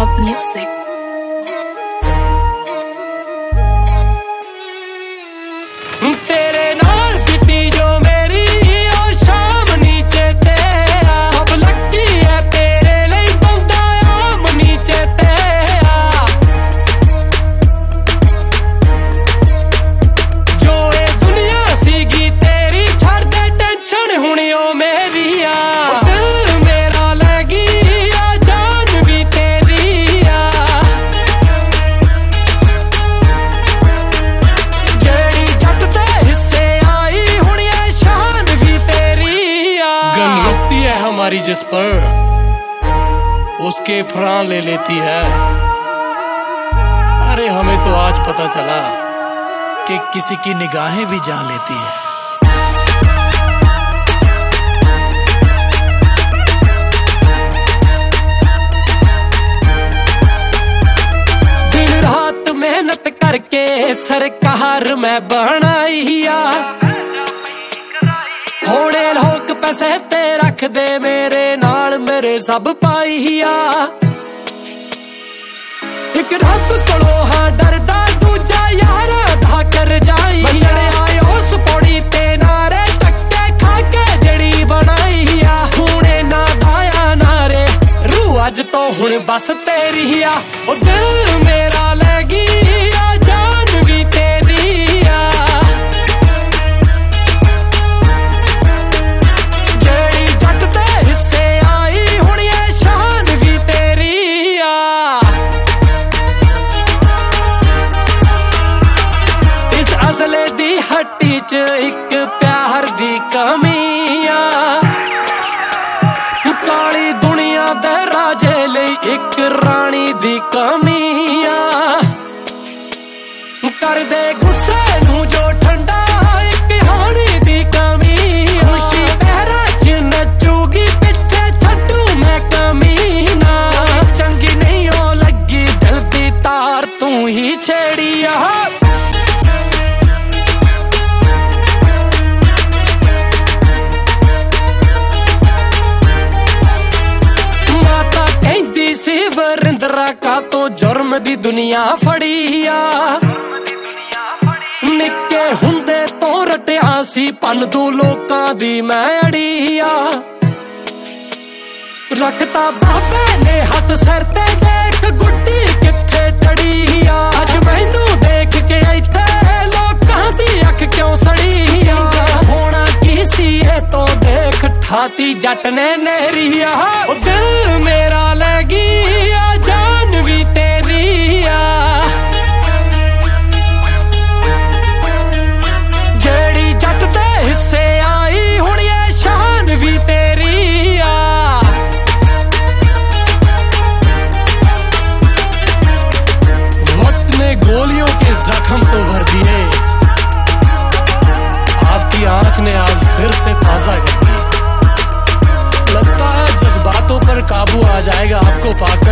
Love Music. तेरे नाल बीती जो मेरी ओ शाम नीचे ते सब लकी है तेरे लिए बंदा आम नीचे ते जो ये दुनिया सीगी तेरी छड़ दे टेंशन हुणी ओ मेरी दिल मेरा लगी आ जान भी तेरी जेड़ी जट ते हिस्से आई हुणी है शान भी तेरी गन रुकती है हमारी जिस पर उसके प्राण ले लेती है। अरे हमें तो आज पता चला कि किसी की निगाहें भी जान लेती है। दिन रात मेहनत करके सरकार मैं बनाईया होने लोग पैसे ते रख दे मेरे नाल मेरे सब पाईया एक रब कोलो हाँ डरदा दूजा यार धा कर जाई बचने आए उस पौड़ी ते नारे टक्के खा के जड़ी बनाईया हुणे ना दाया नारे रूह अज तो हुण बस तेरी आ ओ दिल मेरा लगी आ जान भी तेरी जेड़ी जट ते हिस्से आई हुण ये शान भी तेरी इस असले दी हट्टी च एक प्यार दी कमी काली दुनिया दे राजे लई एक रानी दी कमी कर दे गुस्से नू जो ठंडा एक हानी दी कमी खुशी पैरा च नचूगी पिछे छड्डू मैं कमीना चंगी नहीं ओ लगी दिल दी तार तू ही छेड़ी सी वरिंदरा का तो जुर्म दी दुनिया फड़िया निक्के हुंदे तो रटिया सी पन तू लोकां दी मैं अड़िया रखता बाबे ने हथ सिर ते देख गुड्डी किथे चढ़ी अज मैनू देख के इत्थे लोकां दी अख क्यों सड़ी होना की सी है तो देख ठाती जट ने नेरिया ओ दिल मेरा लगी आ जान भी तेरी जेड़ी जट ते हिस्से आई हुण ये शान भी तेरी वक्त में गोलियों के जख्म तो भर दिए आपकी आंख ने आज फिर से ताजा कर दिए लगता है जज्बातों पर काबू आ जाएगा आपको पाकर